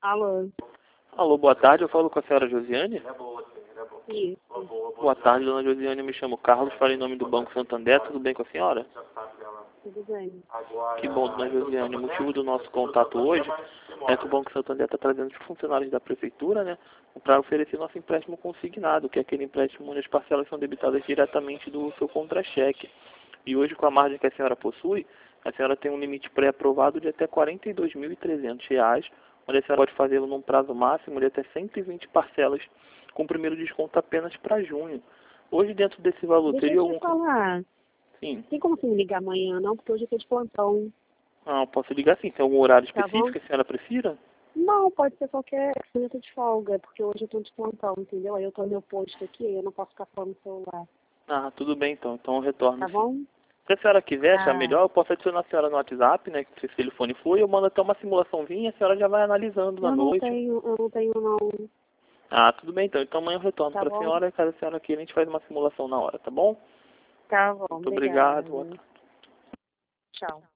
Alô? Alô, boa tarde, eu falo com a senhora Josiane? Isso. Boa tarde, dona Josiane, eu me chamo Carlos, falo em nome do Banco Santander, tudo bem com a senhora? Tudo bem. Que bom, dona Josiane, o motivo do nosso contato hoje é que o Banco Santander está trazendo os funcionários da prefeitura, né, para oferecer nosso empréstimo consignado, que é aquele empréstimo onde as parcelas são debitadas diretamente do seu contra-cheque. E hoje, com a margem que a senhora possui, a senhora tem um limite pré-aprovado de até R$ 42.300, onde a senhora pode fazê-lo num prazo máximo de até 120 parcelas, com o primeiro desconto apenas para junho. Hoje, dentro desse valor, Deixa teria eu te algum... falar. Sim. Tem como você me ligar amanhã, não? Porque hoje eu tô de plantão. Ah, posso ligar sim. Tem algum horário Tá específico bom? que a senhora prefira? Não, pode ser qualquer momento de folga, porque hoje eu tô de plantão, entendeu? Aí eu tô no meu posto aqui, aí eu não posso ficar falando no celular. Ah, tudo bem então. Então eu retorno Tá sim. bom? Se a senhora quiser achar Tá. melhor, eu posso adicionar a senhora no WhatsApp, né? Que se o telefone for, eu mando até uma simulaçãozinha e a senhora já vai analisando na noite. Eu não tenho não. Ah, tudo bem então. Então amanhã eu retorno Tá para a bom? senhora. Caso a senhora queira, a gente faz uma simulação na hora, tá bom? Tá bom, Muito obrigada. obrigado. Boa tarde. Tchau.